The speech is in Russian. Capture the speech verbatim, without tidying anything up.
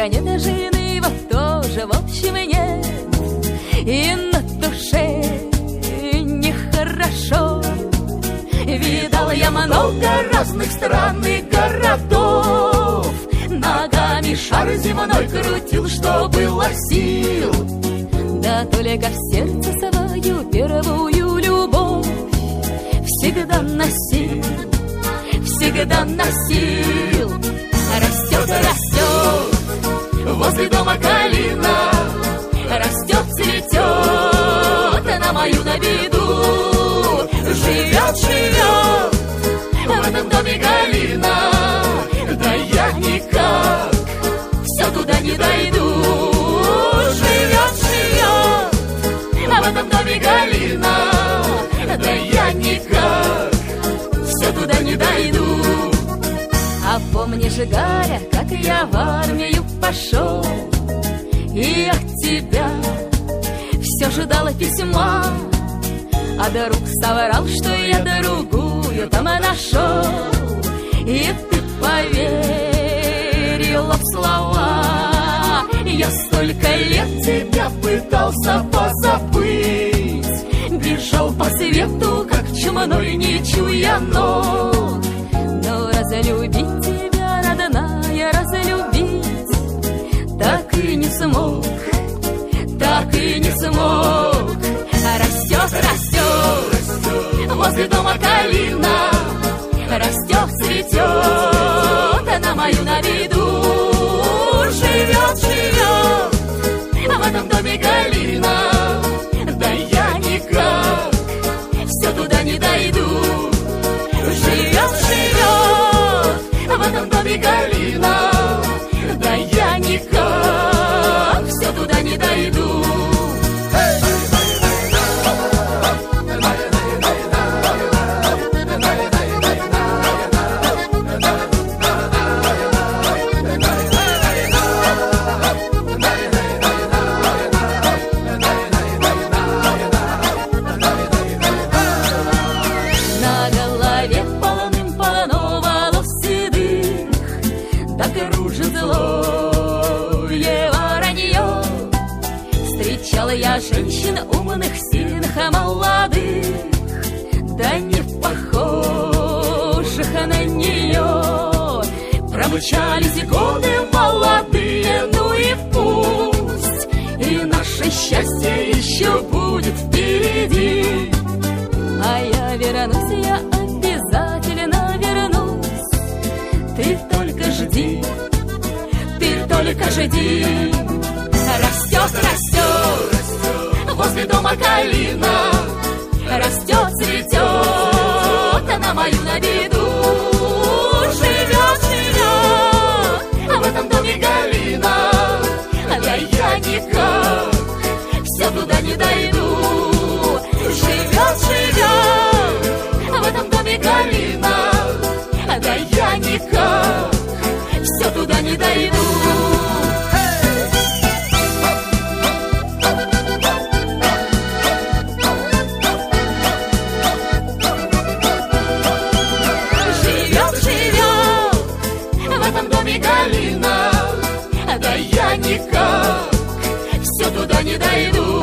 тебя нет, а жены его тоже, в общем, нет. И на душе нехорошо. Видал я много разных странных городов, ногами шар земной крутил, что было сил. Да только в сердце свою первую любовь всегда носил, всегда носил. Растет, растет возле дома калина, растет, цветет на мою на виду. Живет, живет в этом доме галина, да я никак все туда не дойду. Живет, живет в этом доме галина, да я никак все туда не дойду. А помнишь, Галя, как я в армию пошел, и от тебя все ждала письма, а друг соврал, что я другую там нашел. И ты поверила в слова. Я столько лет тебя пытался позабыть, бежал по свету, как чумной, не чуя ног. Но разлюбить тебя, родная, разлюбить так и не смог, так и не смог. Растет, растет возле дома калина, растет, цветет на мою на виду. Живет, живет в этом доме галина, да я никак все туда не дойду. Живет, живет в этом доме галина, да я никак все туда не дойду. Я женщин умных, сильных, молодых, да не похожих на нее. Промчались годы молодые, ну и пусть, и наше счастье еще будет впереди. А я вернусь, я обязательно вернусь. Ты только жди, ты только жди. Растет, растет возле дома калина, растет, цветет на мою на виду. Живет, живет в этом доме галина, да я никак все туда не дойду. Живет, живет в этом доме галина, да я никак все туда не дойду. Галина, да я никак все туда не дойду.